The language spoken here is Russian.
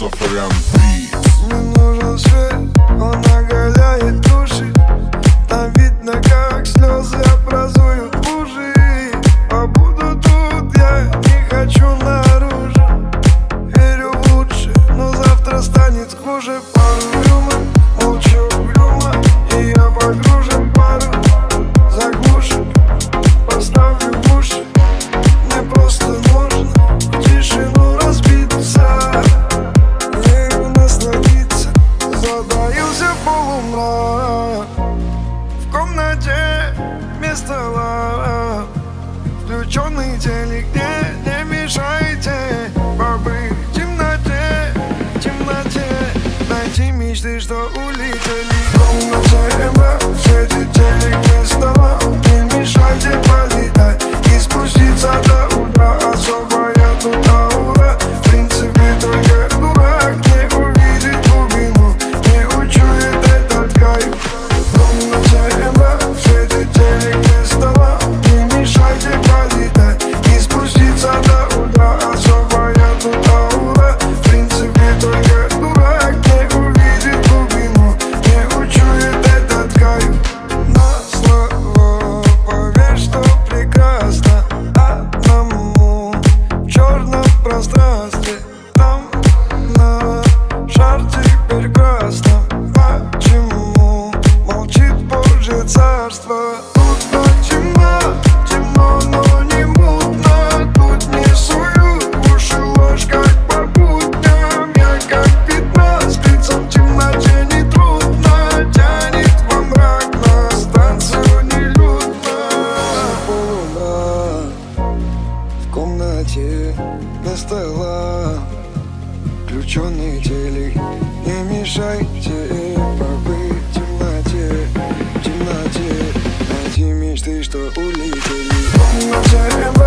Сафарян Бит. Мне нужен свет, он оголяет души. Там видно, как слезы образуют лужи. Побуду тут, я не хочу наружу. Верю в лучшее, но завтра станет хуже. Пару рюмок, молчу угрюмо, и я погружен в пару. Заглушек, поставлю в уши. Мне просто нужно в тишину разбиться, ею насладиться. Затаился полумрак, в комнате вместо лав включенный телек, не мешайте побыть в темноте, найти мечты, что улетели. В комнате в свете телек вместо лав, не мешайте полетать и спуститься до утра. Особая тут аура, в принципе только дурак не увидит глубину, не учует этот кайф. В комнате в свете телек вместо лав, не мешайте полетать и спуститься до утра. Особая тут аура, в принципе только дурак не увидит глубину, не учует этот кайф. На слова поверь, что прекрасно одному в черном пространстве. Там на шар теперь красном. Почему молчит Божье царство? Тут так темно, но не мутно. Тут не сую уши ложь, как по будням. Я как пятно, скрыться в темноте нетрудно. Тянет во мрак, на станцию нелюдно. Полумрак в комнате вместо лав, включенный телек, не мешайте побыть в темноте, найти мечты, что улетели. В комнате